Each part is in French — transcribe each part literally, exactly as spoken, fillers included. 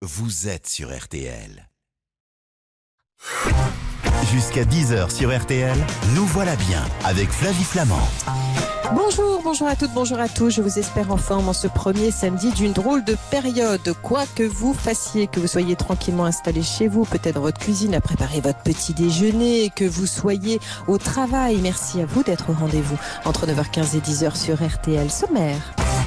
vous êtes sur R T L. Jusqu'à dix heures sur R T L, nous voilà bien avec Flavie Flamand. Bonjour, bonjour à toutes, bonjour à tous. Je vous espère en forme en ce premier samedi d'une drôle de période. Quoi que vous fassiez, que vous soyez tranquillement installé chez vous, peut-être dans votre cuisine à préparer votre petit déjeuner, que vous soyez au travail, merci à vous d'être au rendez-vous entre neuf heures quinze et dix heures sur R T L. Sommaire.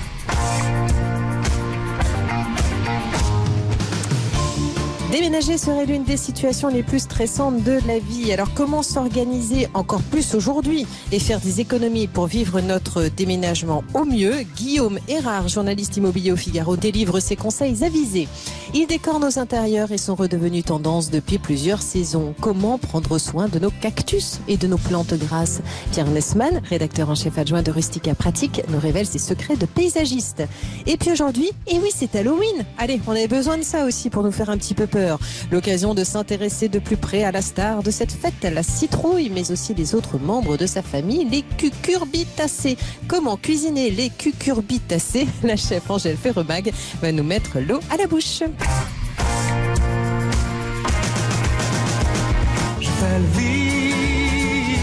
Déménager serait l'une des situations les plus stressantes de la vie. Alors comment s'organiser encore plus aujourd'hui et faire des économies pour vivre notre déménagement au mieux? Guillaume Erard, journaliste immobilier au Figaro, délivre ses conseils avisés. Il décore nos intérieurs et sont redevenus tendance depuis plusieurs saisons. Comment prendre soin de nos cactus et de nos plantes grasses? Pierre Nessman, rédacteur en chef adjoint de Rustica Pratique, nous révèle ses secrets de paysagiste. Et puis aujourd'hui, et oui, c'est Halloween. Allez, on avait besoin de ça aussi pour nous faire un petit peu peur. L'occasion de s'intéresser de plus près à la star de cette fête, la citrouille, mais aussi les autres membres de sa famille, les cucurbitacées. Comment cuisiner les cucurbitacées? La chef Angèle Ferremag va nous mettre l'eau à la bouche. Je fais le vide,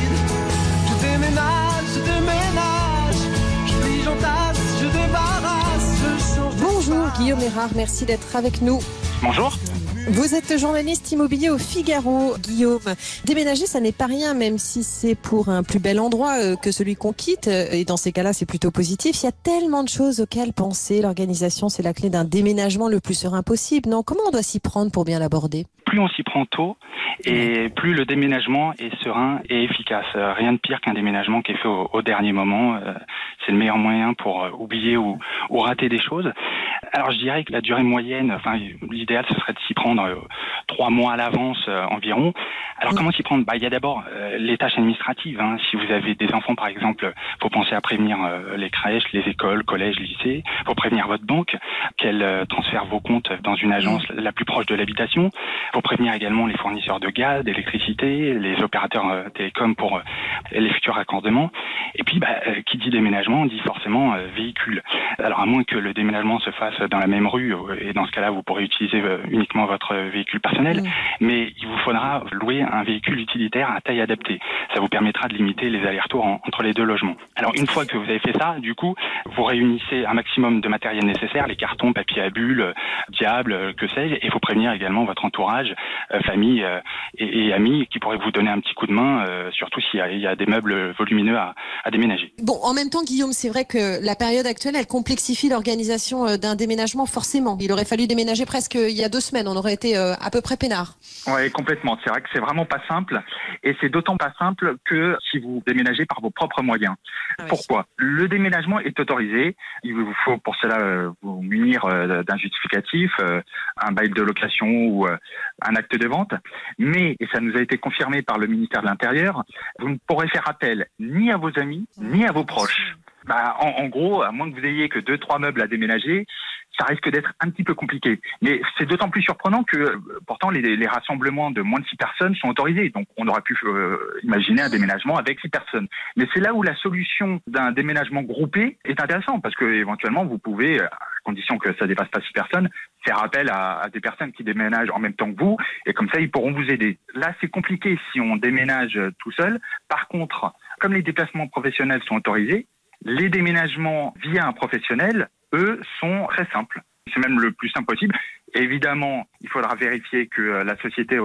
je déménage, je déménage, je plie, j'entasse, je débarrasse, je change. Bonjour Guillaume Erard, merci d'être avec nous. Bonjour. Vous êtes journaliste immobilier au Figaro, Guillaume. Déménager, ça n'est pas rien, même si c'est pour un plus bel endroit que celui qu'on quitte. Et dans ces cas-là, c'est plutôt positif. Il y a tellement de choses auxquelles penser. L'organisation, c'est la clé d'un déménagement le plus serein possible. Non, comment on doit s'y prendre pour bien l'aborder? Plus on s'y prend tôt, et plus le déménagement est serein et efficace. Rien de pire qu'un déménagement qui est fait au, au dernier moment. C'est le meilleur moyen pour oublier ou, ou rater des choses. Alors je dirais que la durée moyenne, enfin l'idéal ce serait de s'y prendre euh, trois mois à l'avance euh, environ. Alors comment s'y prendre? Bah il y a d'abord euh, les tâches administratives. Hein. Si vous avez des enfants par exemple, faut penser à prévenir euh, les crèches, les écoles, collèges, lycées. Faut prévenir votre banque qu'elle euh, transfère vos comptes dans une agence la plus proche de l'habitation. Faut prévenir également les fournisseurs de gaz, d'électricité, les opérateurs euh, télécoms pour euh, les futurs raccordements. Et puis bah, euh, qui dit déménagement dit forcément euh, véhicule. Alors à moins que le déménagement se fasse dans la même rue, et dans ce cas-là, vous pourrez utiliser uniquement votre véhicule personnel, mmh. mais il vous faudra louer un véhicule utilitaire à taille adaptée. Ça vous permettra de limiter les allers-retours en, entre les deux logements. Alors, une fois que vous avez fait ça, du coup, vous réunissez un maximum de matériel nécessaire, les cartons, papier à bulles, diable, que sais-je, et il faut prévenir également votre entourage, euh, famille euh, et, et amis, qui pourraient vous donner un petit coup de main, euh, surtout s'il y a, il y a des meubles volumineux à, à déménager. Bon, en même temps, Guillaume, c'est vrai que la période actuelle, elle complexifie l'organisation d'un déménagement. Forcément, il aurait fallu déménager presque il y a deux semaines, on aurait été euh, à peu près peinard. Oui, complètement. C'est vrai que c'est vraiment pas simple, et c'est d'autant pas simple que si vous déménagez par vos propres moyens. Ah oui. Pourquoi? Le déménagement est autorisé. Il vous faut pour cela euh, vous munir euh, d'un justificatif, euh, un bail de location ou euh, un acte de vente. Mais, et ça nous a été confirmé par le ministère de l'Intérieur, vous ne pourrez faire appel ni à vos amis, mmh, ni à vos proches. Bah, en, en gros, à moins que vous ayez que deux, trois meubles à déménager, ça risque d'être un petit peu compliqué. Mais c'est d'autant plus surprenant que, pourtant, les, les rassemblements de moins de six personnes sont autorisés. Donc, on aurait pu euh, imaginer un déménagement avec six personnes. Mais c'est là où la solution d'un déménagement groupé est intéressante, parce que éventuellement, vous pouvez, à condition que ça dépasse pas six personnes, faire appel à, à des personnes qui déménagent en même temps que vous, et comme ça, ils pourront vous aider. Là, c'est compliqué si on déménage tout seul. Par contre, comme les déplacements professionnels sont autorisés, les déménagements via un professionnel, eux, sont très simples. C'est même le plus simple possible. Évidemment, il faudra vérifier que la société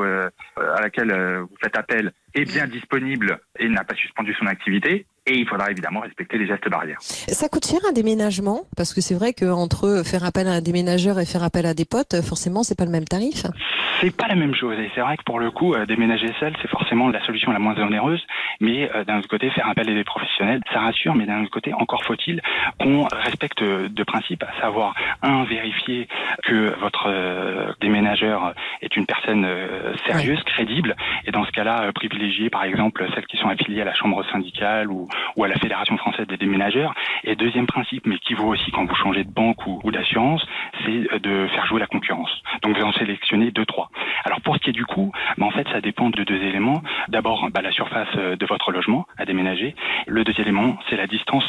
à laquelle vous faites appel est bien disponible et n'a pas suspendu son activité. Et il faudra évidemment respecter les gestes barrières. Ça coûte cher un déménagement? Parce que c'est vrai qu'entre faire appel à un déménageur et faire appel à des potes, forcément, c'est pas le même tarif. C'est pas la même chose. Et c'est vrai que pour le coup, euh, déménager seul, c'est forcément la solution la moins onéreuse. Mais euh, d'un autre côté, faire appel à des professionnels, ça rassure. Mais d'un autre côté, encore faut-il qu'on respecte deux principes, à savoir, un, vérifier que votre euh, déménageur est une personne euh, sérieuse, oui. crédible. Et dans ce cas-là, euh, privilégier par exemple celles qui sont affiliées à la chambre syndicale ou ou à la Fédération française des déménageurs. Et deuxième principe, mais qui vaut aussi quand vous changez de banque ou, ou d'assurance, c'est de faire jouer la concurrence. Donc vous en sélectionnez deux, trois. Alors pour ce qui est du coût, bah en fait ça dépend de deux éléments. D'abord bah, la surface de votre logement à déménager. Le deuxième élément, c'est la distance entre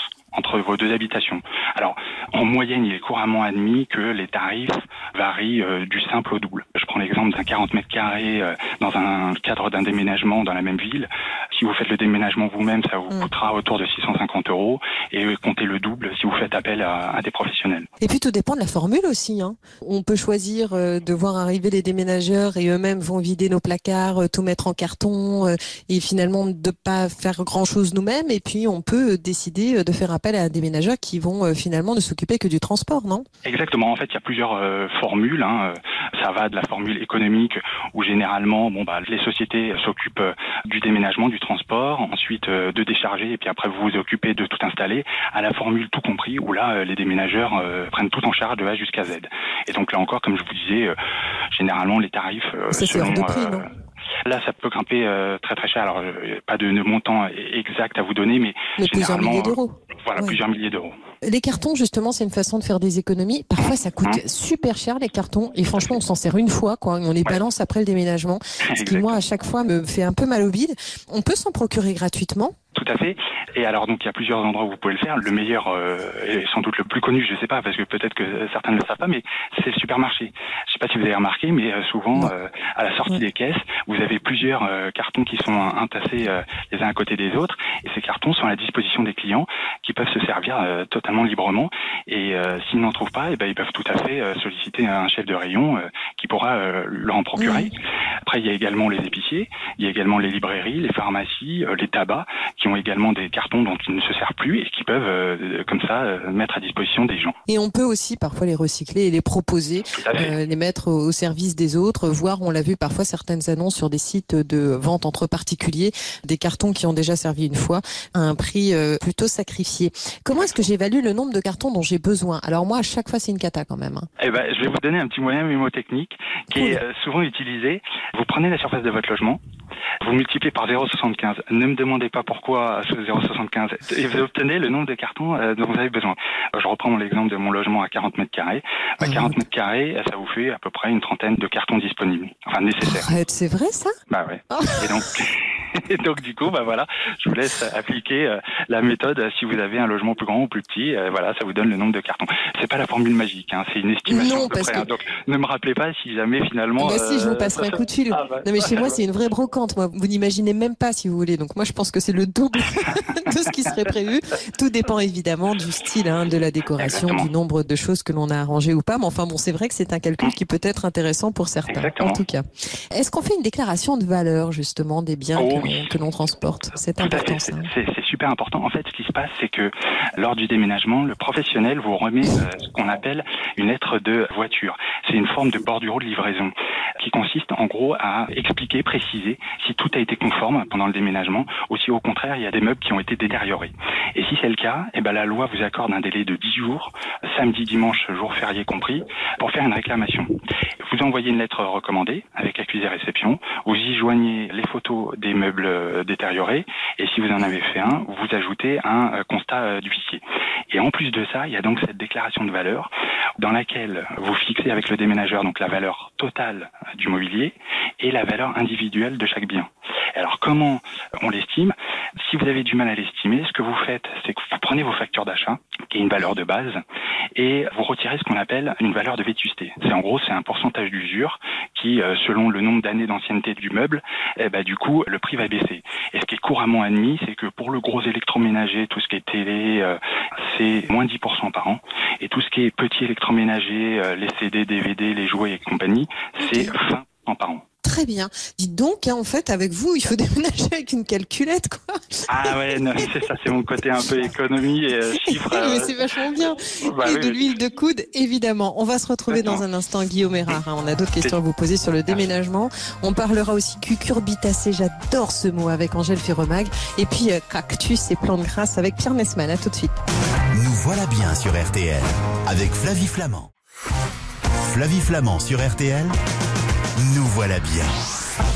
entre vos deux habitations. Alors, en moyenne, il est couramment admis que les tarifs varient euh, du simple au double. Je prends l'exemple d'un quarante mètres carrés euh, dans un cadre d'un déménagement dans la même ville. Si vous faites le déménagement vous-même, ça vous mmh. coûtera autour de six cent cinquante euros et euh, comptez le double si vous faites appel à, à des professionnels. Et puis tout dépend de la formule aussi. Hein. On peut choisir euh, de voir arriver les déménageurs et eux-mêmes vont vider nos placards, euh, tout mettre en carton euh, et finalement de pas faire grand-chose nous-mêmes. Et puis on peut décider de faire appel à des déménageurs qui vont euh, finalement ne s'occuper que du transport, non ? Exactement. En fait, il y a plusieurs euh, formules. Hein. Ça va de la formule économique où généralement, bon bah les sociétés s'occupent euh, du déménagement, du transport, ensuite euh, de décharger et puis après vous vous occupez de tout installer, à la formule tout compris où là euh, les déménageurs euh, prennent tout en charge de A jusqu'à Z. Et donc là encore, comme je vous disais, euh, généralement les tarifs euh, ça, selon... c'est hors de prix, euh, non ? Là, ça peut grimper euh, très très cher. Alors, euh, pas de montant exact à vous donner, mais, mais généralement, plusieurs milliers d'euros. Euh, voilà, ouais. plusieurs milliers d'euros. Les cartons, justement, c'est une façon de faire des économies. Parfois, ça coûte mmh. super cher, les cartons. Et franchement, on s'en sert une fois, quoi. On les ouais. balance après le déménagement. Ce qui, moi, à chaque fois, me fait un peu mal au bide. On peut s'en procurer gratuitement. Tout à fait. Et alors, donc, il y a plusieurs endroits où vous pouvez le faire. Le meilleur, euh, et sans doute le plus connu, je sais pas, parce que peut-être que certains ne le savent pas, mais c'est le supermarché. Je sais pas si vous avez remarqué, mais euh, souvent, euh, à la sortie mmh. des caisses, vous avez plusieurs euh, cartons qui sont entassés euh, les uns à côté des autres. Et ces cartons sont à la disposition des clients qui peuvent se servir euh, totalement librement. Et euh, s'ils n'en trouvent pas, eh ben, ils peuvent tout à fait euh, solliciter un chef de rayon euh, qui pourra euh, leur en procurer. Mmh. Après, il y a également les épiciers, il y a également les librairies, les pharmacies, euh, les tabacs, qui ont également des cartons dont ils ne se servent plus et qui peuvent, euh, comme ça, euh, mettre à disposition des gens. Et on peut aussi parfois les recycler et les proposer, euh, les mettre au service des autres, voire, on l'a vu parfois, certaines annonces sur des sites de vente entre particuliers, des cartons qui ont déjà servi une fois, à un prix euh, plutôt sacrifié. Comment est-ce que j'évalue le nombre de cartons dont j'ai besoin ? Alors moi, à chaque fois, c'est une cata quand même. Hein. Eh ben, je vais vous donner un petit moyen mnémotechnique qui cool. est euh, souvent utilisé. Vous prenez la surface de votre logement, vous multipliez par zéro virgule soixante-quinze. Ne me demandez pas pourquoi zéro virgule soixante-quinze. Et vous obtenez le nombre de cartons euh, dont vous avez besoin. Je reprends l'exemple de mon logement à quarante mètres carrés. À mmh. quarante mètres carrés, ça vous fait à peu près une trentaine de cartons disponibles. Enfin, nécessaires. Arrête, c'est vrai ça ? Bah ouais. Oh. Et donc... Et donc du coup, bah voilà, je vous laisse appliquer euh, la méthode. Si vous avez un logement plus grand ou plus petit, euh, voilà, ça vous donne le nombre de cartons. C'est pas la formule magique, hein, c'est une estimation. Non, à peu parce près, que... hein, donc ne me rappelez pas si jamais finalement. Bah euh, si, je vous passerai ça... un coup de fil. Ah, bah, non mais chez moi, c'est une vraie brocante. Moi, vous n'imaginez même pas si vous voulez. Donc moi, je pense que c'est le double de ce qui serait prévu. Tout dépend évidemment du style, hein, de la décoration, Exactement. Du nombre de choses que l'on a arrangées ou pas. Mais enfin bon, c'est vrai que c'est un calcul qui peut être intéressant pour certains. Exactement. En tout cas, est-ce qu'on fait une déclaration de valeur justement des biens oh, que, oui. que l'on transporte? C'est important, ça. C'est, c'est super important. En fait, ce qui se passe, c'est que lors du déménagement, le professionnel vous remet euh, ce qu'on appelle une lettre de voiture. C'est une forme de bordereau de livraison qui consiste en gros à expliquer, préciser si tout a été conforme pendant le déménagement ou si au contraire il y a des meubles qui ont été détériorés. Et si c'est le cas, eh ben, la loi vous accorde un délai de dix jours, samedi, dimanche, jour férié compris, pour faire une réclamation. Vous envoyez une lettre recommandée avec accusé réception, vous y joignez les photos des meubles détériorés et si vous en avez fait un, vous ajoutez un euh, constat euh, d'huissier. Et en plus de ça, il y a donc cette déclaration de valeur dans laquelle vous fixez avec le déménageur donc la valeur totale du mobilier et la valeur individuelle de chaque bien. Alors comment on l'estime ? Si vous avez du mal à l'estimer, ce que vous faites, c'est que vous prenez vos factures d'achat, qui est une valeur de base, et vous retirez ce qu'on appelle une valeur de vétusté. C'est en gros, c'est un pourcentage d'usure qui, selon le nombre d'années d'ancienneté du meuble, eh ben, du coup, le prix va baisser. Et ce qui est couramment admis, c'est que pour le gros électroménager, tout ce qui est télé, euh, c'est moins dix pour cent par an. Et tout ce qui est petit électroménager, euh, les C D, D V D, les jouets et compagnie, c'est vingt pour cent par an. Très bien. Dites donc, hein, en fait, avec vous, il faut déménager avec une calculette, quoi. Ah ouais, non, c'est ça, c'est mon côté un peu économie et euh, chiffres. Mais c'est vachement bien. Bah, et oui, de l'huile de coude, évidemment. On va se retrouver Attends. dans un instant, Guillaume Erard. Hein. On a d'autres questions à vous poser sur le déménagement. On parlera aussi cucurbitacée, j'adore ce mot, avec Angèle Ferremag. Et puis, euh, cactus et plantes grasses avec Pierre Messman. À tout de suite. Nous voilà bien sur R T L avec Flavie Flamand. Flavie Flamand sur R T L. Nous voilà bien.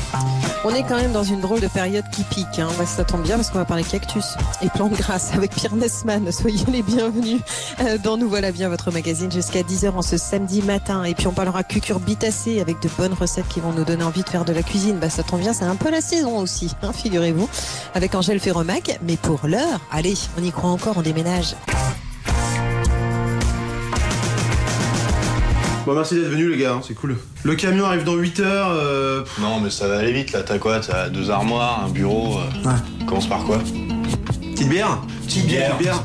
On est quand même dans une drôle de période qui pique. Hein. Ça tombe bien parce qu'on va parler cactus et plantes grasses avec Pierre Nesman. Soyez les bienvenus dans Nous Voilà Bien, votre magazine, jusqu'à dix heures en ce samedi matin. Et puis on parlera cucurbitacée avec de bonnes recettes qui vont nous donner envie de faire de la cuisine. Bah, ça tombe bien, c'est un peu la saison aussi, hein, figurez-vous, avec Angèle Ferromac. Mais pour l'heure, allez, on y croit encore, on déménage. Bon, merci d'être venu les gars, hein, c'est cool. Le camion arrive dans huit heures. Euh... Non mais ça va aller vite là, t'as quoi? T'as deux armoires, un bureau. Euh... Ouais. Commence par quoi? Petite bière? Petite bière. bière.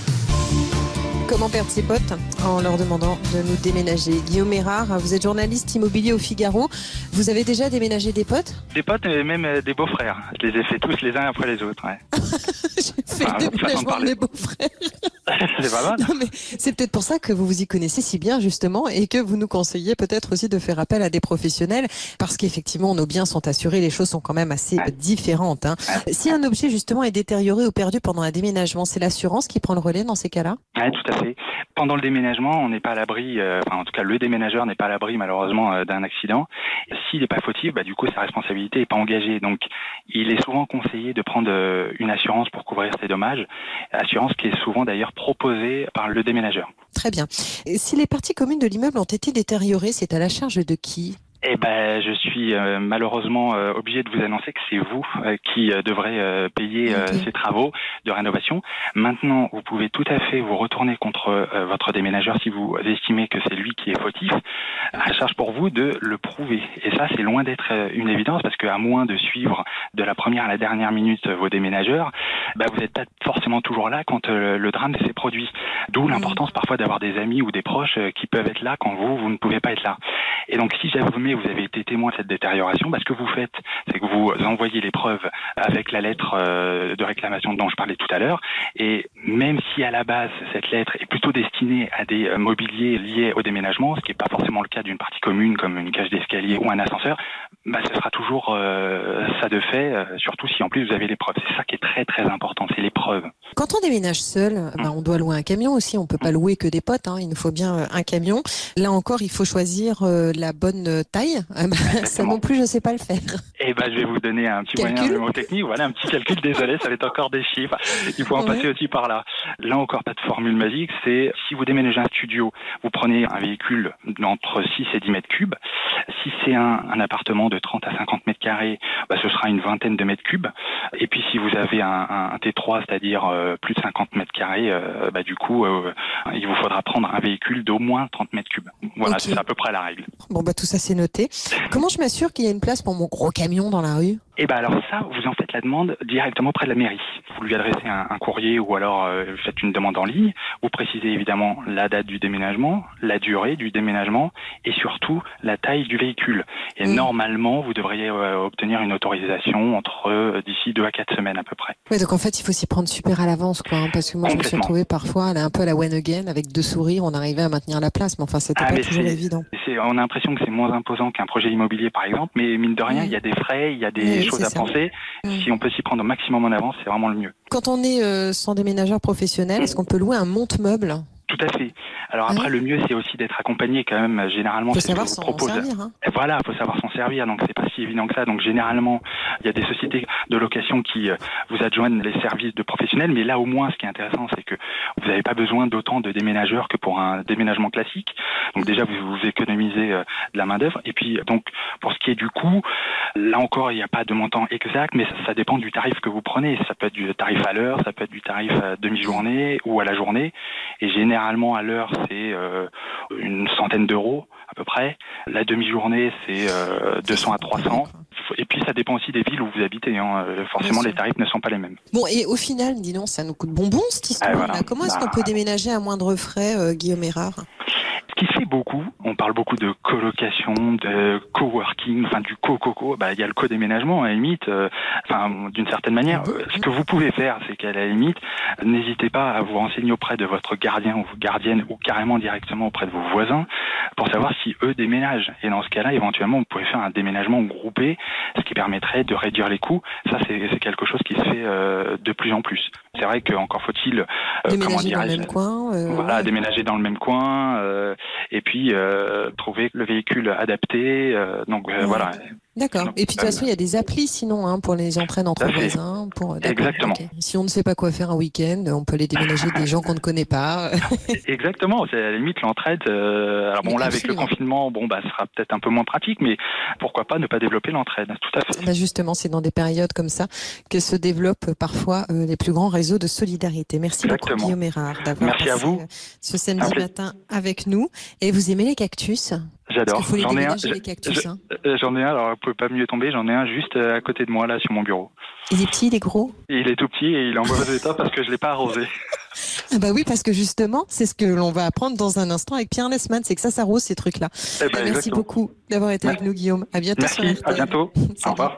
Comment perdre ses potes en leur demandant de nous déménager? Guillaume Erard, vous êtes journaliste immobilier au Figaro. Vous avez déjà déménagé des potes? Des potes et même des beaux-frères. Je les ai fait tous les uns après les autres. Ouais. J'ai fait ah, le déménagement de mes beaux-frères. C'est pas mal. Non, mais c'est peut-être pour ça que vous vous y connaissez si bien justement et que vous nous conseillez peut-être aussi de faire appel à des professionnels parce qu'effectivement nos biens sont assurés, les choses sont quand même assez ouais. différentes. Hein. Ouais. Si un objet justement est détérioré ou perdu pendant un déménagement, c'est l'assurance qui prend le relais dans ces cas-là? Oui, tout à fait. Pendant le déménagement, on n'est pas à l'abri, euh, enfin en tout cas le déménageur n'est pas à l'abri malheureusement euh, d'un accident. S'il n'est pas fautif, bah, du coup sa responsabilité n'est pas engagée. Donc il est souvent conseillé de prendre euh, une assurance pour couvrir ces dommages, assurance qui est souvent d'ailleurs proposée par le déménageur. Très bien. Et si les parties communes de l'immeuble ont été détériorées, c'est à la charge de qui ? Eh ben, je suis euh, malheureusement euh, obligé de vous annoncer que c'est vous euh, qui euh, devrez euh, payer euh, okay. ces travaux de rénovation. Maintenant, vous pouvez tout à fait vous retourner contre euh, votre déménageur si vous estimez que c'est lui qui est fautif. À charge pour vous de le prouver. Et ça, c'est loin d'être euh, une évidence parce qu'à moins de suivre de la première à la dernière minute vos déménageurs, bah, vous n'êtes pas forcément toujours là quand euh, le drame s'est produit. D'où l'importance parfois d'avoir des amis ou des proches euh, qui peuvent être là quand vous, vous ne pouvez pas être là. Et donc, si jamais vous avez été témoin de cette détérioration, bah, ce que vous faites, c'est que vous envoyez les preuves avec la lettre euh, de réclamation dont je parlais tout à l'heure. Et même si à la base, cette lettre est plutôt destinée à des euh, mobiliers liés au déménagement, ce qui n'est pas forcément le cas d'une partie commune comme une cage d'escalier ou un ascenseur, bah, ce sera toujours euh, ça de fait, euh, surtout si en plus vous avez les preuves. C'est ça qui est très très important, c'est les preuves. Quand on déménage seul, bah, on doit louer un camion aussi. On ne peut pas louer que des potes, hein. Il nous faut bien un camion. Là encore, il faut choisir euh, la bonne taille. Ça non plus, je ne sais pas le faire. Eh ben, je vais vous donner un petit calcul. moyen mnémotechnique. Voilà, un petit calcul. Désolé, ça va être encore des chiffres. Il faut en ouais. passer aussi par là. Là encore, pas de formule magique. C'est si vous déménagez un studio, vous prenez un véhicule d'entre six et dix mètres cubes. Si c'est un, un appartement de trente à cinquante mètres carrés, bah, ce sera une vingtaine de mètres cubes. Et puis, si vous avez un, un T trois, c'est-à-dire euh, plus de cinquante mètres carrés, euh, bah, du coup, euh, il vous faudra prendre un véhicule d'au moins trente mètres cubes. Voilà, okay. C'est à peu près la règle. Bon, bah, tout ça, c'est noté. Comment je m'assure qu'il y a une place pour mon gros camion dans la rue? Eh ben alors ça, vous en faites la demande directement auprès de la mairie. Vous lui adressez un, un courrier ou alors euh, vous faites une demande en ligne. Vous précisez évidemment la date du déménagement, la durée du déménagement et surtout la taille du véhicule. Et mmh. normalement, vous devriez euh, obtenir une autorisation entre euh, d'ici deux à quatre semaines à peu près. Oui, donc en fait, il faut s'y prendre super à l'avance, quoi. Hein, parce que moi, je me suis retrouvée parfois, elle est un peu à la one again, avec deux sourires, on arrivait à maintenir la place, mais enfin, c'était ah, pas toujours évident. C'est, on a l'impression que c'est moins imposant qu'un projet immobilier, par exemple, mais mine de rien, il mmh. y a des frais, il y a des oui, choses à ça. penser. Mmh. Si on peut s'y prendre au maximum en avance, c'est vraiment le mieux. Quand on est euh, sans déménageur professionnel, mmh. est-ce qu'on peut louer un monte-meuble ? Tout à fait. Alors après, ah oui. le mieux, c'est aussi d'être accompagné quand même. Généralement, faut c'est ce que je vous propose. Servir, hein. Voilà, il faut savoir s'en servir. Donc, c'est pas si évident que ça. Donc, généralement, il y a des sociétés de location qui euh, vous adjoignent les services de professionnels. Mais là, au moins, ce qui est intéressant, c'est que vous n'avez pas besoin d'autant de déménageurs que pour un déménagement classique. Donc, déjà, vous, vous économisez euh, de la main-d'œuvre. Et puis, donc, pour ce qui est du coût, là encore, il n'y a pas de montant exact, mais ça, ça dépend du tarif que vous prenez. Ça peut être du tarif à l'heure, ça peut être du tarif à demi-journée ou à la journée. Et généralement, à l'heure, c'est euh, une centaine d'euros à peu près. La demi-journée, c'est euh, deux cents à trois cents. Et puis, ça dépend aussi des villes où vous habitez. Hein. Forcément, les tarifs ne sont pas les mêmes. Bon, et au final, dis donc, ça nous coûte bonbon, cette histoire. Ah, voilà. Comment est-ce bah... qu'on peut déménager à moindre frais, euh, Guillaume Erard ? Ce qui se fait beaucoup, on parle beaucoup de colocation, de coworking, enfin du co-coco, bah il y a le co-déménagement à la limite, euh, enfin d'une certaine manière. Euh, ce que vous pouvez faire, c'est qu'à la limite, n'hésitez pas à vous renseigner auprès de votre gardien ou gardienne ou carrément directement auprès de vos voisins pour savoir si eux déménagent. Et dans ce cas-là, éventuellement, vous pouvez faire un déménagement groupé, ce qui permettrait de réduire les coûts. Ça, c'est, c'est quelque chose qui se fait euh, de plus en plus. C'est vrai qu'encore faut-il, euh, comment dirais-je, dans le même coin, euh, voilà, ouais. déménager dans le même coin. Euh, et puis euh, trouver le véhicule adapté. Euh, donc euh, ouais. voilà. D'accord. Et puis de toute façon, il y a des applis sinon hein, pour les entraînes entre voisins. Pour... Exactement. Okay. Si on ne sait pas quoi faire un week-end, on peut aller déménager des gens qu'on ne connaît pas. Exactement. C'est à la limite l'entraide. Euh... Alors bon, mais là avec le confinement, bon bah, ce sera peut-être un peu moins pratique, mais pourquoi pas ne pas développer l'entraide. Tout à fait. Bah justement, c'est dans des périodes comme ça que se développent parfois euh, les plus grands réseaux de solidarité. Merci Exactement. beaucoup Guillaume Erard d'avoir Merci passé à vous. ce samedi matin avec nous. Et vous aimez les cactus ? J'adore. Faut les j'en ai un. Les cactus, je, hein. J'en ai un. Alors, vous pouvez pas mieux tomber. J'en ai un juste à côté de moi là sur mon bureau. Il est petit, il est gros. Et il est tout petit et il est en mauvais état parce que je l'ai pas arrosé. Ah bah oui, parce que justement, c'est ce que l'on va apprendre dans un instant avec Pierre Nesman, c'est que ça s'arrose ces trucs-là. Eh ben, Merci beaucoup d'avoir été Merci. avec nous, Guillaume. À bientôt Merci. sur R T L. À bientôt. Au revoir.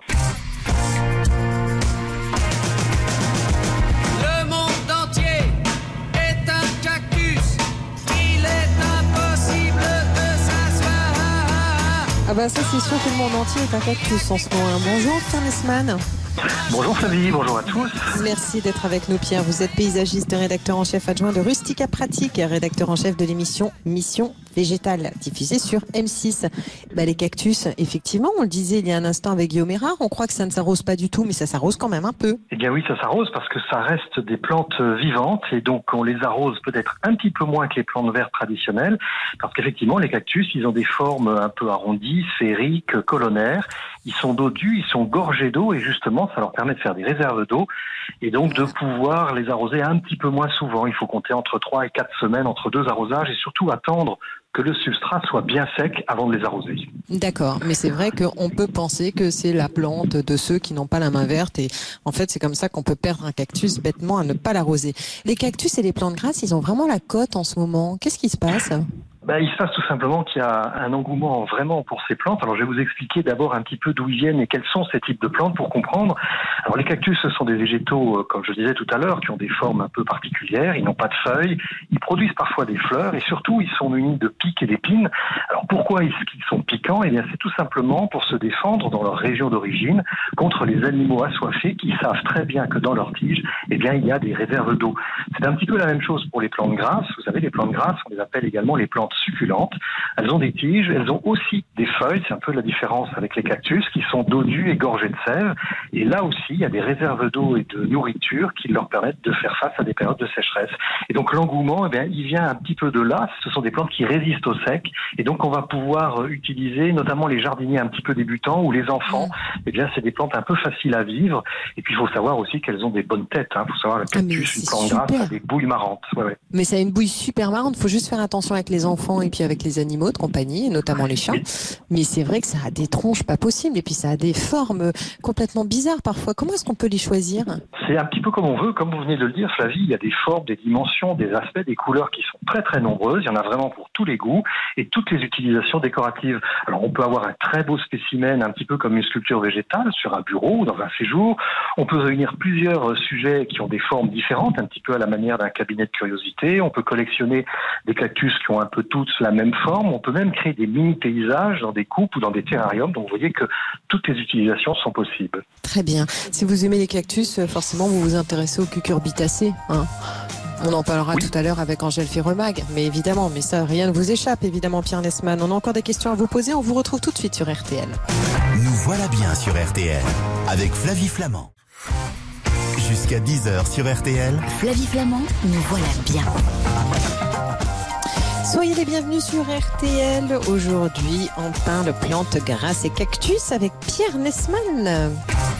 Ah bah ça c'est sûr que le monde entier est un cactus en ce moment. Bonjour Pierre Nesman. Bonjour Flavie, bonjour à tous. Merci d'être avec nous Pierre. Vous êtes paysagiste et rédacteur en chef adjoint de Rustica Pratique, rédacteur en chef de l'émission Mission Végétale, diffusée sur M six. Bah, les cactus, effectivement, on le disait il y a un instant avec Guillaume Erard, on croit que ça ne s'arrose pas du tout, mais ça s'arrose quand même un peu. Eh bien oui, ça s'arrose parce que ça reste des plantes vivantes et donc on les arrose peut-être un petit peu moins que les plantes vertes traditionnelles parce qu'effectivement les cactus, ils ont des formes un peu arrondies, sphériques, colonnaires. Ils sont dodus, ils sont gorgés d'eau et justement ça leur permet de faire des réserves d'eau et donc de pouvoir les arroser un petit peu moins souvent. Il faut compter entre trois et quatre semaines entre deux arrosages et surtout attendre que le substrat soit bien sec avant de les arroser. D'accord, mais c'est vrai qu'on peut penser que c'est la plante de ceux qui n'ont pas la main verte et en fait c'est comme ça qu'on peut perdre un cactus bêtement à ne pas l'arroser. Les cactus et les plantes grasses, ils ont vraiment la cote en ce moment. Qu'est-ce qui se passe ? Ben, il se passe tout simplement qu'il y a un engouement vraiment pour ces plantes. Alors je vais vous expliquer d'abord un petit peu d'où ils viennent et quels sont ces types de plantes pour comprendre. Alors les cactus, ce sont des végétaux, comme je disais tout à l'heure, qui ont des formes un peu particulières. Ils n'ont pas de feuilles, ils produisent parfois des fleurs et surtout ils sont munis de pics et d'épines. Alors pourquoi est-ce qu'ils sont piquants ? Eh bien c'est tout simplement pour se défendre dans leur région d'origine contre les animaux assoiffés qui savent très bien que dans leur tige, eh bien il y a des réserves d'eau. C'est un petit peu la même chose pour les plantes grasses. Vous savez, les plantes grasses, on les appelle également les plantes succulentes. Elles ont des tiges, elles ont aussi des feuilles, c'est un peu la différence avec les cactus, qui sont dodus et gorgés de sève. Et là aussi, il y a des réserves d'eau et de nourriture qui leur permettent de faire face à des périodes de sécheresse. Et donc l'engouement, eh bien, il vient un petit peu de là. Ce sont des plantes qui résistent au sec. Et donc on va pouvoir utiliser, notamment les jardiniers un petit peu débutants ou les enfants, eh bien c'est des plantes un peu faciles à vivre. Et puis il faut savoir aussi qu'elles ont des bonnes têtes. Il hein. faut savoir, le cactus, ah, une plante super. grasse, a des bouilles marrantes. Ouais, ouais. Mais ça a une bouille super marrante. Il faut juste faire attention avec les enfants et puis avec les animaux de compagnie, notamment les chats. Mais c'est vrai que ça a des tronches pas possibles et puis ça a des formes complètement bizarres parfois. Comment est-ce qu'on peut les choisir ? C'est un petit peu comme on veut. Comme vous venez de le dire, Flavie, il y a des formes, des dimensions, des aspects, des couleurs qui sont très très nombreuses. Il y en a vraiment pour tous les goûts et toutes les utilisations décoratives. Alors on peut avoir un très beau spécimen, un petit peu comme une sculpture végétale sur un bureau ou dans un séjour. On peut réunir plusieurs sujets qui ont des formes différentes, un petit peu à la manière d'un cabinet de curiosité. On peut collectionner des cactus qui ont un peu tous la même forme. On peut même créer des mini-paysages dans des coupes ou dans des terrariums. Donc vous voyez que toutes les utilisations sont possibles. Très bien. Si vous aimez les cactus, forcément vous vous intéressez aux cucurbitacées. Hein. On en parlera oui. tout à l'heure avec Angèle Ferremag, mais évidemment, mais ça, rien ne vous échappe, évidemment, Pierre Nesman. On a encore des questions à vous poser, on vous retrouve tout de suite sur R T L. Nous voilà bien sur R T L, avec Flavie Flamand. Jusqu'à dix heures sur R T L. Flavie Flamand, nous voilà bien. Soyez les bienvenus sur R T L. Aujourd'hui, on parle plantes grasses et cactus avec Pierre Nesman.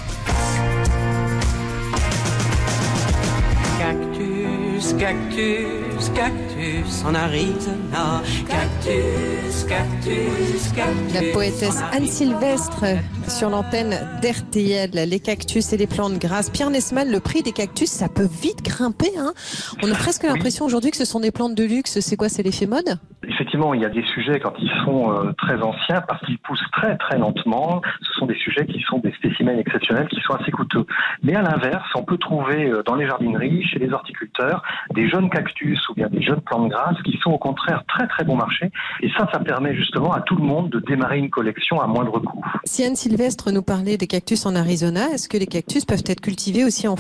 Cactus, cactus, cactus en Arizona. Cactus, cactus, cactus. La poétesse Anne Sylvestre sur l'antenne d'R T L. Les cactus et les plantes grasses. Pierre Nesman, le prix des cactus, ça peut vite grimper. Hein. On a presque l'impression oui. aujourd'hui que ce sont des plantes de luxe. C'est quoi, c'est l'effet mode ? Effectivement, il y a des sujets quand ils sont euh, très anciens parce qu'ils poussent très très lentement. Ce sont des sujets qui sont des spécimens exceptionnels qui sont assez coûteux. Mais à l'inverse, on peut trouver euh, dans les jardineries, chez les horticulteurs, des jeunes cactus ou bien des jeunes plantes grasses qui sont au contraire très très bon marché. Et ça, ça permet justement à tout le monde de démarrer une collection à moindre coût. Si Anne Sylvestre nous parlait des cactus en Arizona, est-ce que les cactus peuvent être cultivés aussi en France ?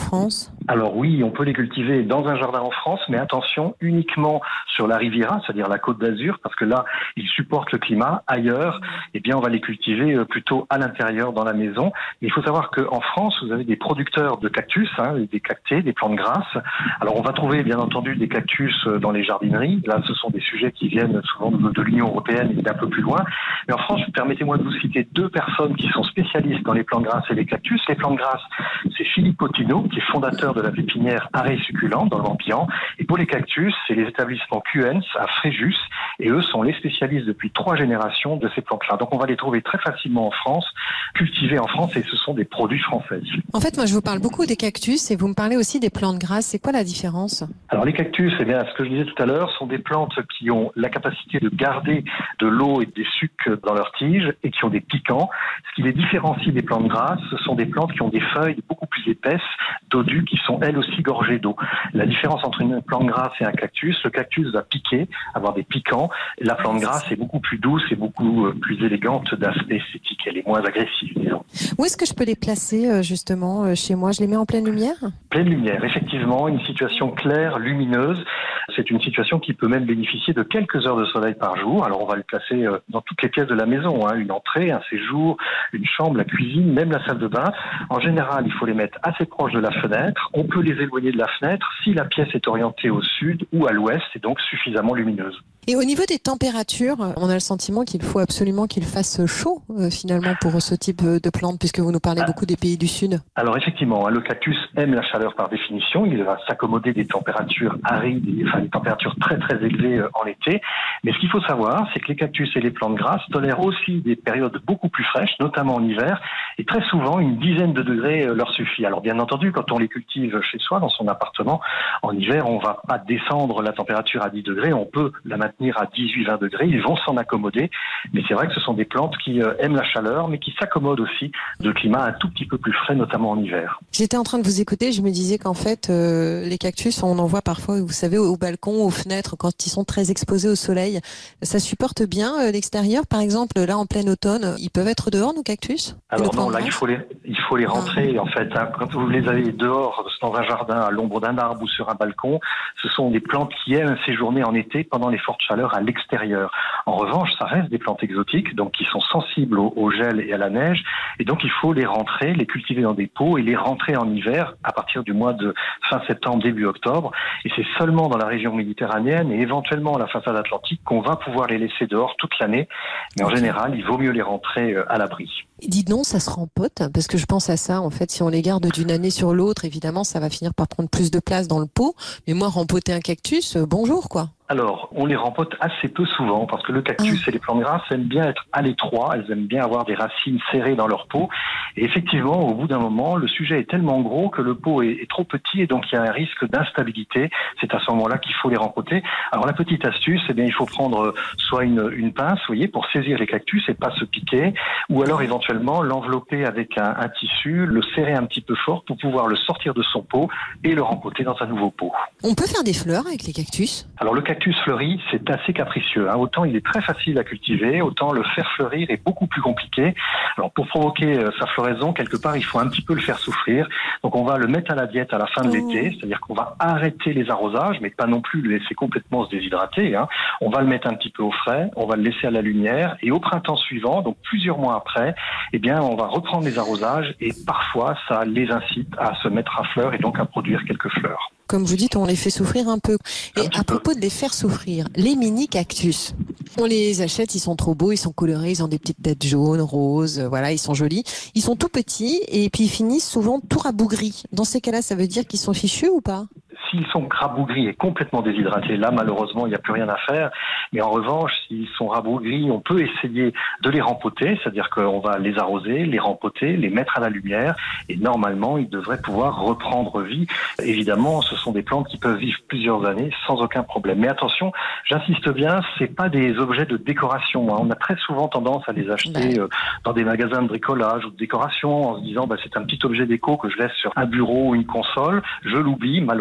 Alors oui, on peut les cultiver dans un jardin en France, mais attention, uniquement sur la Riviera, c'est-à-dire la Côte d'Azur, parce que là, ils supportent le climat. Ailleurs, eh bien, on va les cultiver plutôt à l'intérieur, dans la maison. Mais il faut savoir qu'en France, vous avez des producteurs de cactus, hein, des cactés, des plantes grasses. Alors on va trouver, bien entendu, des cactus dans les jardineries. Là, ce sont des sujets qui viennent souvent de, de l'Union européenne et d'un peu plus loin. Mais en France, permettez-moi de vous citer deux personnes qui sont spécialistes dans les plantes grasses et les cactus. Les plantes grasses, c'est Philippe Potino, qui est fondateur de la pépinière Arrêt Succulent dans le Morbihan. Et pour les cactus, c'est les établissements Q N S à Fréjus. Et eux sont les spécialistes depuis trois générations de ces plantes-là. Donc on va les trouver très facilement en France, cultivés en France, et ce sont des produits français. En fait, moi, je vous parle beaucoup des cactus et vous me parlez aussi des plantes grasses. C'est quoi la différence? Alors les cactus, eh bien, ce que je disais tout à l'heure, sont des plantes qui ont la capacité de garder de l'eau et des sucs dans leurs tiges et qui ont des piquants. Ce qui les différencie des plantes grasses, ce sont des plantes qui ont des feuilles beaucoup plus épaisses, dodues, qui sont elles aussi gorgées d'eau. La différence entre une plante grasse et un cactus, le cactus va piquer, avoir des piquants. La plante grasse est beaucoup plus douce et beaucoup plus élégante d'aspect esthétique. Elle est moins agressive, disons. Où est-ce que je peux les placer justement chez moi? Je les mets en pleine lumière? Pleine lumière, effectivement, une situation claire, lumineuse. C'est une situation qui peut même bénéficier de quelques heures de soleil par jour. Alors on va le placer dans toutes les pièces de la maison, hein. Une entrée, un séjour, une chambre, la cuisine, même la salle de bain. En général, il faut les mettre assez proche de la fenêtre. On peut les éloigner de la fenêtre si la pièce est orientée au sud ou à l'ouest et donc suffisamment lumineuse. Et au niveau des températures, on a le sentiment qu'il faut absolument qu'il fasse chaud euh, finalement pour ce type de plante, puisque vous nous parlez beaucoup des pays du Sud. Alors effectivement, le cactus aime la chaleur par définition. Il va s'accommoder des températures arides, enfin des températures très très élevées en été. Mais ce qu'il faut savoir, c'est que les cactus et les plantes grasses tolèrent aussi des périodes beaucoup plus fraîches, notamment en hiver. Et très souvent, une dizaine de degrés leur suffit. Alors bien entendu, quand on les cultive chez soi, dans son appartement, en hiver, on va pas descendre la température à dix degrés. On peut la maintenir à dix-huit vingt degrés, ils vont s'en accommoder, mais c'est vrai que ce sont des plantes qui euh, aiment la chaleur, mais qui s'accommodent aussi de climat un tout petit peu plus frais, notamment en hiver. J'étais en train de vous écouter, je me disais qu'en fait, euh, les cactus, on en voit parfois, vous savez, au balcon, aux fenêtres, quand ils sont très exposés au soleil. Ça supporte bien euh, l'extérieur, par exemple, là en plein automne, ils peuvent être dehors, nos cactus? Alors non, là, il faut les, il faut les rentrer, ah. en fait. Hein, quand vous les avez dehors, dans un jardin, à l'ombre d'un arbre ou sur un balcon, ce sont des plantes qui aiment séjourner en été pendant les fortes chaleur à l'extérieur. En revanche, ça reste des plantes exotiques, donc qui sont sensibles au, au gel et à la neige, et donc il faut les rentrer, les cultiver dans des pots et les rentrer en hiver à partir du mois de fin septembre, début octobre. Et c'est seulement dans la région méditerranéenne et éventuellement la façade atlantique qu'on va pouvoir les laisser dehors toute l'année. Mais en général, il vaut mieux les rentrer à l'abri. Dites donc, ça se rempote, parce que je pense à ça, en fait, si on les garde d'une année sur l'autre, évidemment, ça va finir par prendre plus de place dans le pot. Mais moi, rempoter un cactus, euh, bonjour, quoi. Alors, on les rempote assez peu souvent parce que le cactus ah. et les plantes grasses aiment bien être à l'étroit, elles aiment bien avoir des racines serrées dans leur pot. Et effectivement, au bout d'un moment, le sujet est tellement gros que le pot est, est trop petit et donc il y a un risque d'instabilité. C'est à ce moment-là qu'il faut les rempoter. Alors la petite astuce, eh bien, il faut prendre soit une, une pince, vous voyez, pour saisir les cactus et pas se piquer, ou alors éventuellement l'envelopper avec un, un tissu, le serrer un petit peu fort pour pouvoir le sortir de son pot et le rempoter dans un nouveau pot. On peut faire des fleurs avec les cactus? Alors le cactus fleuri, c'est assez capricieux. Hein. Autant il est très facile à cultiver, autant le faire fleurir est beaucoup plus compliqué. Alors pour provoquer euh, sa floraison, quelque part, il faut un petit peu le faire souffrir. Donc on va le mettre à la diète à la fin de mmh. l'été, c'est-à-dire qu'on va arrêter les arrosages, mais pas non plus le laisser complètement se déshydrater. Hein. On va le mettre un petit peu au frais, on va le laisser à la lumière, et au printemps suivant, donc plusieurs mois après, eh bien on va reprendre les arrosages, et parfois ça les incite à se mettre à fleur et donc à produire quelques fleurs. Comme vous dites, on les fait souffrir un peu. Et un à propos de les faire souffrir, les mini cactus, on les achète, ils sont trop beaux, ils sont colorés, ils ont des petites têtes jaunes, roses, voilà, ils sont jolis. Ils sont tout petits et puis ils finissent souvent tout rabougris. Dans ces cas-là, ça veut dire qu'ils sont fichus ou pas ? S'ils sont rabougris et complètement déshydratés, là, malheureusement, il n'y a plus rien à faire. Mais en revanche, s'ils sont rabougris, on peut essayer de les rempoter, c'est-à-dire qu'on va les arroser, les rempoter, les mettre à la lumière, et normalement, ils devraient pouvoir reprendre vie. Évidemment, ce sont des plantes qui peuvent vivre plusieurs années sans aucun problème. Mais attention, j'insiste bien, c'est pas des objets de décoration. On a très souvent tendance à les acheter euh, dans des magasins de bricolage ou de décoration en se disant, bah, c'est un petit objet déco que je laisse sur un bureau ou une console. Je l'oublie, malheureusement.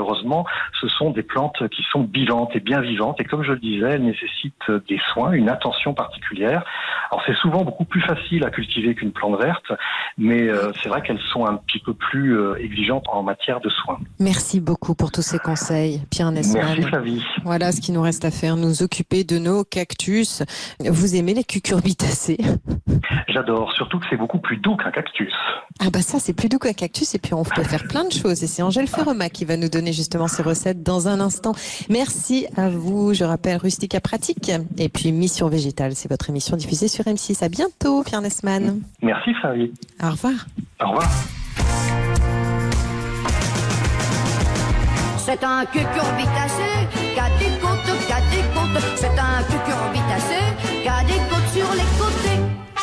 ce sont des plantes qui sont vivantes et bien vivantes. Et comme je le disais, elles nécessitent des soins, une attention particulière. Alors c'est souvent beaucoup plus facile à cultiver qu'une plante verte, mais euh, c'est vrai qu'elles sont un petit peu plus euh, exigeantes en matière de soins. Merci beaucoup pour tous ces conseils, Pierre Nesman. Merci Flavie. Voilà ce qu'il nous reste à faire, nous occuper de nos cactus. Vous aimez les cucurbitacées? J'adore, surtout que c'est beaucoup plus doux qu'un cactus. Ah bah ça, c'est plus doux qu'un cactus et puis on peut faire plein de choses. Et c'est Angèle Ferrema qui va nous donner justement ces recettes dans un instant. Merci à vous. Je rappelle Rustica Pratique et puis Mission Végétale. C'est votre émission diffusée sur M six. À bientôt, Pierre Nesman. Merci Flavie. Au revoir. Au revoir. C'est un cucurbitacé qui a des côtes, qui a des côtes. C'est un cucurbitacé qui a des côtes sur les côtés.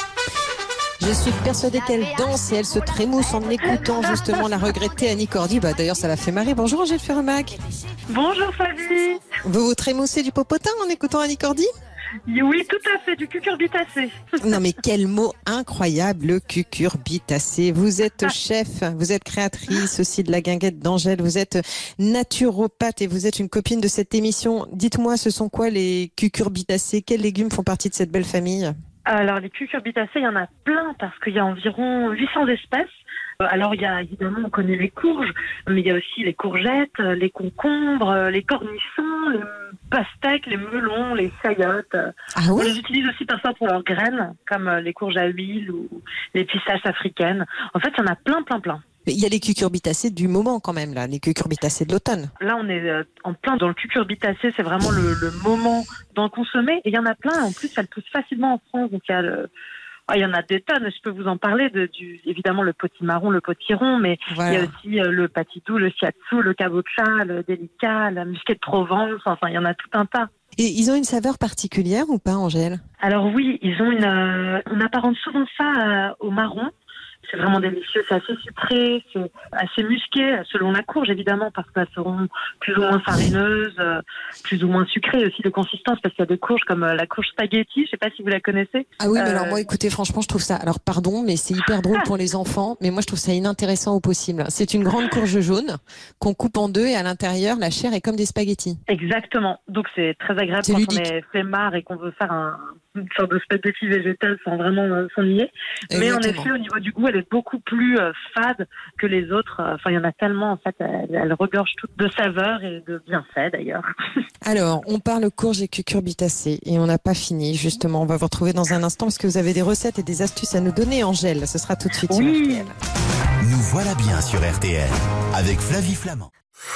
Je suis persuadée qu'elle danse et elle se trémousse en écoutant justement la regrettée Annie Cordy. Bah, d'ailleurs, ça la fait marrer. Bonjour Angèle Ferremac. Bonjour Flavie. Vous vous trémoussez du popotin en écoutant Annie Cordy? Oui, tout à fait, du cucurbitacé. Non mais quel mot incroyable, le cucurbitacé. Vous êtes chef, vous êtes créatrice aussi de la guinguette d'Angèle, vous êtes naturopathe et vous êtes une copine de cette émission. Dites-moi, ce sont quoi les cucurbitacés? Quels légumes font partie de cette belle famille? Alors les cucurbitacées, il y en a plein parce qu'il y a environ huit cents espèces. Alors il y a évidemment, on connaît les courges, mais il y a aussi les courgettes, les concombres, les cornichons, les pastèques, les melons, les chayotes. Ah oui? On les utilise aussi parfois pour leurs graines, comme les courges à huile ou les pistaches africaines. En fait, il y en a plein, plein, plein. Il y a les cucurbitacées du moment quand même, là, les cucurbitacées de l'automne. Là, on est en plein dans le cucurbitacé, c'est vraiment le, le moment d'en consommer. Et il y en a plein, en plus, elles poussent facilement en France. Donc, il y a le... Ah, il y en a des tonnes, je peux vous en parler, de, du, évidemment le potimarron, le potiron, mais voilà. Il y a aussi euh, le patidou, le shiatsu, le kabocha, le délicat, la musquée de Provence, enfin il y en a tout un tas. Et ils ont une saveur particulière ou pas, Angèle? Alors oui, ils ont une, euh, on apparente souvent ça euh, au marron. C'est vraiment délicieux, c'est assez sucré, c'est assez musqué, selon la courge évidemment, parce qu'elles seront plus ou moins farineuses, euh, plus ou moins sucrées aussi de consistance, parce qu'il y a des courges comme euh, la courge spaghetti, je sais pas si vous la connaissez. Ah oui, mais euh... alors moi, écoutez, franchement, je trouve ça, alors pardon, mais c'est hyper drôle pour les enfants, mais moi je trouve ça inintéressant au possible. C'est une grande courge jaune qu'on coupe en deux et à l'intérieur, la chair est comme des spaghettis. Exactement, donc c'est très agréable quand ludique. On est flemmard et qu'on veut faire un... une sorte de spaghetti végétal sans vraiment euh, s'ennuyer. Mais en effet, au niveau du goût, elle est beaucoup plus euh, fade que les autres. Enfin, il y en a tellement, en fait, elle, elle regorge toutes de saveurs et de bienfaits, d'ailleurs. Alors, on parle courge et cucurbitacées et on n'a pas fini, justement. On va vous retrouver dans un instant parce que vous avez des recettes et des astuces à nous donner, Angèle. Ce sera tout de suite oui. sur R T L. Nous voilà bien sur R T L avec Flavie Flamand.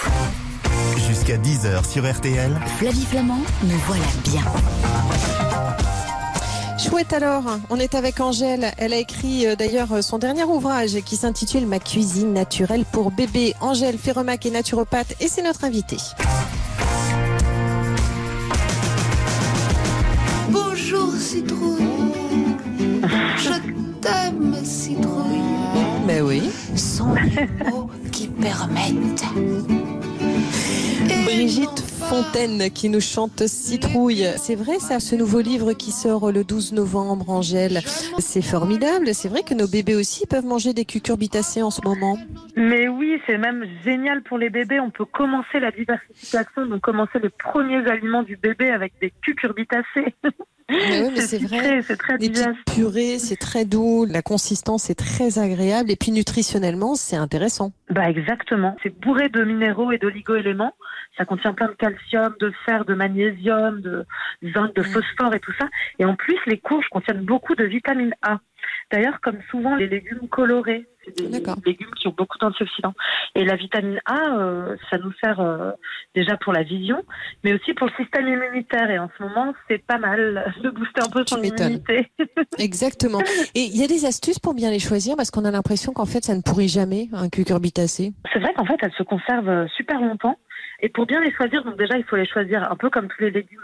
Jusqu'à dix heures sur R T L. Flavie Flamand, nous voilà bien. Chouette alors, on est avec Angèle. Elle a écrit euh, d'ailleurs son dernier ouvrage qui s'intitule Ma cuisine naturelle pour bébé. Angèle Ferremac est naturopathe et c'est notre invitée. Bonjour citrouille, je t'aime citrouille. Ben oui. Sont les mots qui permettent. Brigitte Fontaine qui nous chante Citrouille. C'est vrai ça, ce nouveau livre qui sort le douze novembre, Angèle. C'est formidable. C'est vrai que nos bébés aussi peuvent manger des cucurbitacées en ce moment. Mais oui, c'est même génial pour les bébés. On peut commencer la diversification, donc commencer les premiers aliments du bébé avec des cucurbitacées. Mais oui, mais c'est, c'est vrai. C'est très les petites purées, c'est très doux. La consistance est très agréable. Et puis nutritionnellement, c'est intéressant. Bah exactement. C'est bourré de minéraux et d'oligo-éléments. Ça contient plein de calcium, de fer, de magnésium, de zinc, de phosphore et tout ça. Et en plus, les courges contiennent beaucoup de vitamine A. D'ailleurs, comme souvent les légumes colorés, c'est des D'accord. légumes qui ont beaucoup d'antioxydants. Et la vitamine A, euh, ça nous sert euh, déjà pour la vision, mais aussi pour le système immunitaire. Et en ce moment, c'est pas mal de booster un peu son immunité. Exactement. Et il y a des astuces pour bien les choisir, parce qu'on a l'impression qu'en fait, ça ne pourrit jamais, un cucurbitacé. C'est vrai qu'en fait, elles se conservent super longtemps. Et pour bien les choisir, donc déjà, il faut les choisir un peu comme tous les légumes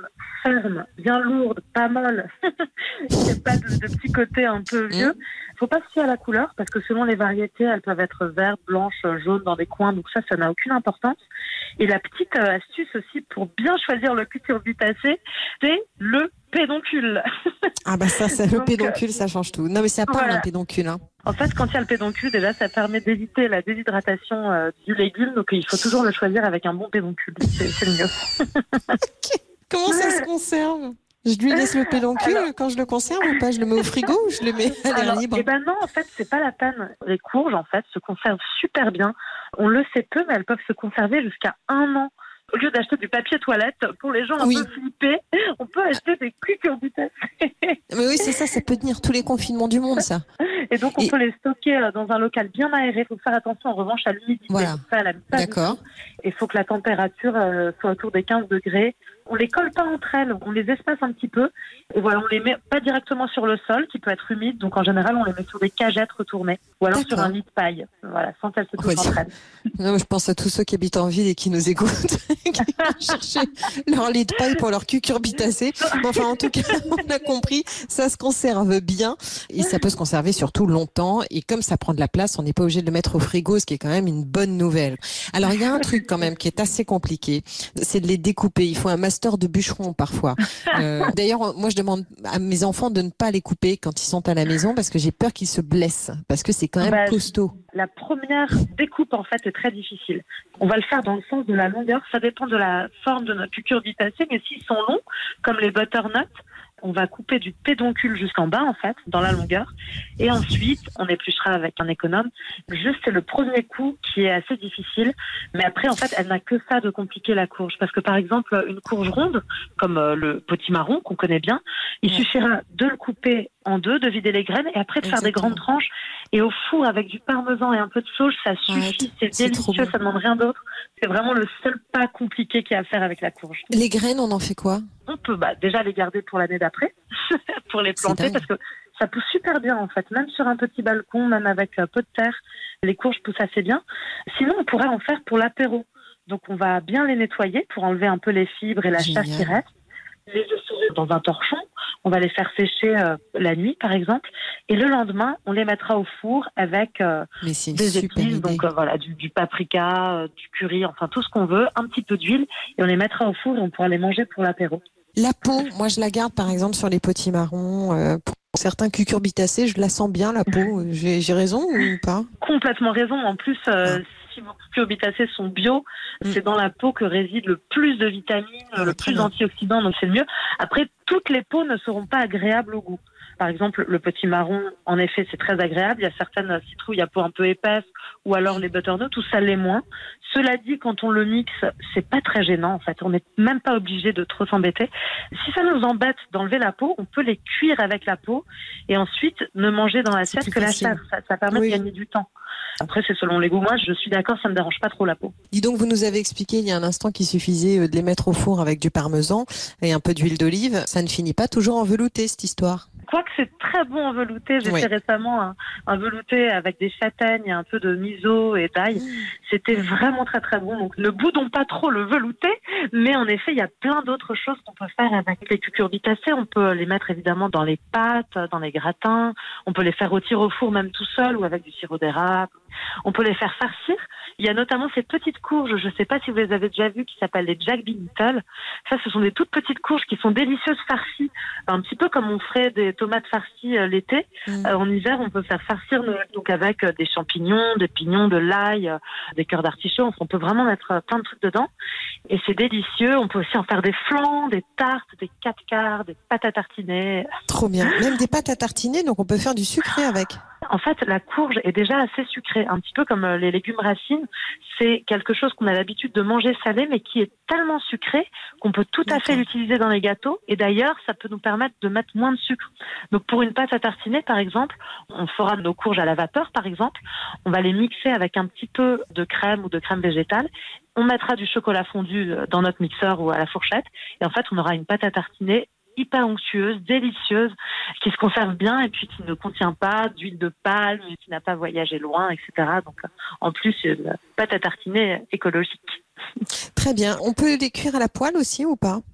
ferme, bien lourde, pas molle, il n'y a pas de, de petit côté un peu vieux. Mmh. Faut pas se fier à la couleur parce que selon les variétés, elles peuvent être vertes, blanches, jaunes dans des coins, donc ça, ça n'a aucune importance. Et la petite euh, astuce aussi pour bien choisir le cucurbitacé, c'est le pédoncule. Ah bah ça, ça le Donc, pédoncule, ça change tout. Non mais ça parle voilà. un pédoncule. Hein. En fait, quand il y a le pédoncule, déjà, ça permet d'éviter la déshydratation euh, du légume, donc il faut toujours le choisir avec un bon pédoncule. C'est, c'est le mieux. Comment ça se conserve ? Je lui laisse le pédoncule Alors, quand je le conserve ou pas ? Je le mets au frigo ou je le mets à l'air libre ? Eh ben non, en fait, c'est pas la peine. Les courges, en fait, se conservent super bien. On le sait peu, mais elles peuvent se conserver jusqu'à un an. Au lieu d'acheter du papier toilette, pour les gens un oui. peu flippés, on peut acheter des cucurbitacées. Mais oui, c'est ça, ça peut tenir tous les confinements du monde, ça. Et donc, on Et... peut les stocker dans un local bien aéré. Il faut faire attention, en revanche, à l'humidité. Voilà. Ça, elle aime pas D'accord. Il faut que la température euh, soit autour des quinze degrés. On les colle pas entre elles, on les espace un petit peu. Et voilà, on les met pas directement sur le sol, qui peut être humide. Donc, en général, on les met sur des cagettes retournées. Ou alors D'accord. sur un lit de paille. Voilà, sans qu'elles se touchent entre elles. Non, je pense à tous ceux qui habitent en ville et qui nous écoutent, qui vont chercher leur lit de paille pour leur cucurbitacé. Bon, enfin, en tout cas, on a compris, ça se conserve bien et ça peut se conserver surtout longtemps. Et comme ça prend de la place, on n'est pas obligé de le mettre au frigo, ce qui est quand même une bonne nouvelle. Alors, il y a un truc quand même qui est assez compliqué, c'est de les découper. Il faut un master de bûcheron parfois. Euh, d'ailleurs, moi, je demande à mes enfants de ne pas les couper quand ils sont à la maison parce que j'ai peur qu'ils se blessent, parce que c'est quand même bah, costaud. La première découpe, en fait, est très difficile. On va le faire dans le sens de la longueur. Ça dépend de la forme de notre cucurbitacée, mais s'ils sont longs, comme les butternuts, on va couper du pédoncule jusqu'en bas, en fait, dans la longueur. Et ensuite, on épluchera avec un économe. Juste, c'est le premier coup qui est assez difficile. Mais après, en fait, elle n'a que ça de compliquer, la courge. Parce que, par exemple, une courge ronde, comme le potimarron, qu'on connaît bien, il ouais. suffira de le couper en deux, de vider les graines, et après de Exactement. faire des grandes tranches. Et au four, avec du parmesan et un peu de sauge, ça suffit. Ouais, c'est, c'est délicieux, ça ne demande rien d'autre. C'est vraiment le seul pas compliqué qu'il y a à faire avec la courge. Les graines, on en fait quoi ? On peut bah, déjà les garder pour l'année d'après, pour les planter, parce que ça pousse super bien, en fait. Même sur un petit balcon, même avec un peu de terre, les courges poussent assez bien. Sinon, on pourrait en faire pour l'apéro. Donc, on va bien les nettoyer pour enlever un peu les fibres et la chair qui reste. Les essorer dans un torchon. On va les faire sécher euh, la nuit, par exemple. Et le lendemain, on les mettra au four avec euh, des épices, donc euh, voilà, du, du paprika, euh, du curry, enfin tout ce qu'on veut, un petit peu d'huile. Et on les mettra au four et on pourra les manger pour l'apéro. La peau, moi je la garde par exemple sur les potimarrons. Euh, pour certains cucurbitacés, je la sens bien, la peau. J'ai, j'ai raison ou pas ? Complètement raison. En plus, euh, ah. si vos cucurbitacés sont bio, mm. c'est dans la peau que réside le plus de vitamines, ah, le plus d'antioxydants, donc c'est le mieux. Après, toutes les peaux ne seront pas agréables au goût. Par exemple, le potimarron, en effet, c'est très agréable. Il y a certaines citrouilles à peau un peu épaisse, ou alors les butternuts, tout ça l'est moins. Cela dit, quand on le mixe, c'est pas très gênant, en fait. On n'est même pas obligé de trop s'embêter. Si ça nous embête d'enlever la peau, on peut les cuire avec la peau et ensuite ne manger dans l'assiette que facile. la chair. Ça, ça permet oui. de gagner du temps. Après, c'est selon les goûts. Moi, je suis d'accord, ça ne me dérange pas trop la peau. Dis donc, vous nous avez expliqué il y a un instant qu'il suffisait de les mettre au four avec du parmesan et un peu d'huile d'olive. Ça ne finit pas toujours en velouté, cette histoire. Quoique c'est très bon en velouté. J'ai oui. fait récemment un, un velouté avec des châtaignes, un peu de miso et d'ail. Mmh. C'était vraiment très très bon. Donc ne boudons pas trop le velouté, mais en effet, il y a plein d'autres choses qu'on peut faire avec les cucurbitacées. On peut les mettre évidemment dans les pâtes, dans les gratins. On peut les faire rôtir au four même tout seul ou avec du sirop d'érable. On peut les faire farcir. Il y a notamment ces petites courges, je ne sais pas si vous les avez déjà vues, qui s'appellent les Jack Beetle. Ça, ce sont des toutes petites courges qui sont délicieuses farcies, un petit peu comme on ferait des tomates farcies euh, l'été. Mmh. Euh, en hiver, on peut faire farcir donc avec euh, des champignons, des pignons, de l'ail, euh, des cœurs d'artichaut. On peut vraiment mettre euh, plein de trucs dedans. Et c'est délicieux. On peut aussi en faire des flans, des tartes, des quatre quarts, des pâtes à tartiner. Trop bien. Même des pâtes à tartiner, donc on peut faire du sucré avec. En fait, la courge est déjà assez sucrée, un petit peu comme les légumes racines. C'est quelque chose qu'on a l'habitude de manger salé, mais qui est tellement sucré qu'on peut tout à fait l'utiliser dans les gâteaux. Et d'ailleurs, ça peut nous permettre de mettre moins de sucre. Donc, pour une pâte à tartiner, par exemple, on fera nos courges à la vapeur, par exemple. On va les mixer avec un petit peu de crème ou de crème végétale. On mettra du chocolat fondu dans notre mixeur ou à la fourchette. Et en fait, on aura une pâte à tartiner hyper onctueuse, délicieuse, qui se conserve bien et puis qui ne contient pas d'huile de palme, qui n'a pas voyagé loin, et cetera. Donc, en plus, une pâte à tartiner écologique. Très bien. On peut les cuire à la poêle aussi ou pas ?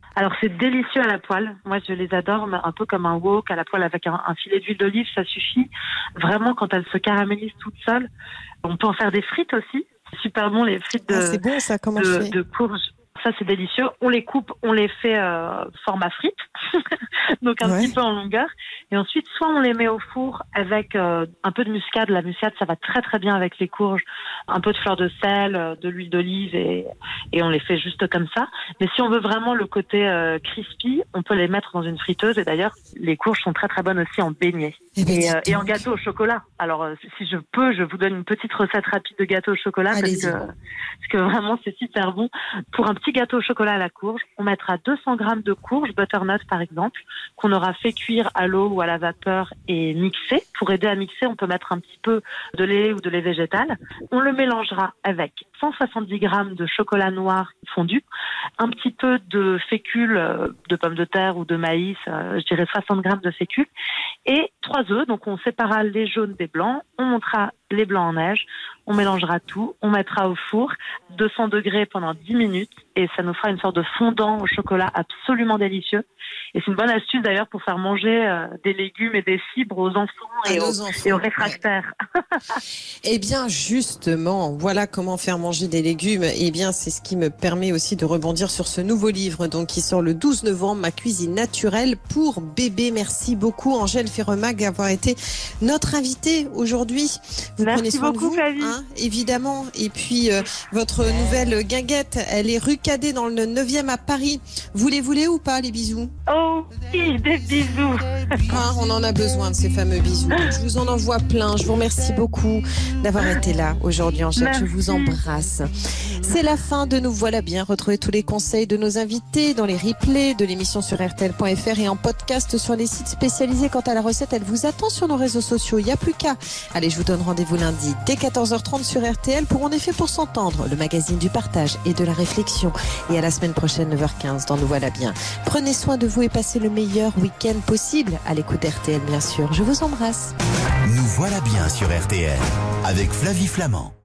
Alors c'est délicieux à la poêle. Moi je les adore, mais un peu comme un wok à la poêle avec un, un filet d'huile d'olive, ça suffit. Vraiment quand elles se caramélisent toutes seules. On peut en faire des frites aussi. Super bon les frites de, ah, c'est bon, ça, comment de, je fais de courge. Ça c'est délicieux. On les coupe, on les fait euh, format frites, donc un ouais. petit peu en longueur. Et ensuite, soit on les met au four avec euh, un peu de muscade. La muscade, ça va très très bien avec les courges. Un peu de fleur de sel, de l'huile d'olive et, et on les fait juste comme ça. Mais si on veut vraiment le côté euh, crispy, on peut les mettre dans une friteuse. Et d'ailleurs, les courges sont très très bonnes aussi en beignets et, et, euh, et en gâteau au chocolat. Alors, euh, si je peux, je vous donne une petite recette rapide de gâteau au chocolat parce que, parce que vraiment c'est super bon. Pour un petit gâteau au chocolat à la courge, on mettra deux cents grammes de courge, butternut par exemple, qu'on aura fait cuire à l'eau ou à la vapeur et mixer. Pour aider à mixer, on peut mettre un petit peu de lait ou de lait végétal. On le mélangera avec cent soixante-dix grammes de chocolat noir fondu, un petit peu de fécule de pommes de terre ou de maïs, je dirais soixante grammes de fécule, et trois œufs. Donc on séparera les jaunes des blancs, on montera les blancs en neige, on mélangera tout, on mettra au four, deux cents degrés pendant dix minutes, et ça nous fera une sorte de fondant au chocolat absolument délicieux. Et c'est une bonne astuce d'ailleurs pour faire manger euh, des légumes et des fibres aux enfants, et, aux, enfants et aux réfractaires. Ouais. Eh bien justement, voilà comment faire manger des légumes. Eh bien c'est ce qui me permet aussi de rebondir sur ce nouveau livre donc qui sort le douze novembre, Ma cuisine naturelle pour bébé. Merci beaucoup Angèle Ferremag d'avoir été notre invitée aujourd'hui. Vous Merci prenez soin beaucoup, de vous, Flavie. hein, évidemment. Et puis euh, votre nouvelle guinguette, elle est rue Cadet dans le neuvième à Paris. Vous les voulez ou pas les bisous? Oh oui, des bisous. Ah, on en a besoin de ces fameux bisous. Je vous en envoie plein. Je vous remercie beaucoup d'avoir été là aujourd'hui, Angèle. Merci. Je vous embrasse. C'est la fin de Nous voilà bien. Retrouvez tous les conseils de nos invités dans les replays de l'émission sur R T L point F R et en podcast sur les sites spécialisés. Quant à la recette, elle vous attend sur nos réseaux sociaux. Il n'y a plus qu'à. Allez, je vous donne rendez-vous lundi dès quatorze heures trente sur R T L pour En effet pour s'entendre, le magazine du partage et de la réflexion. Et à la semaine prochaine, neuf heures quinze dans Nous voilà bien. Prenez soin de vous et passez le meilleur week-end possible à l'écoute R T L, bien sûr. Je vous embrasse. Nous voilà bien sur R T L avec Flavie Flamand.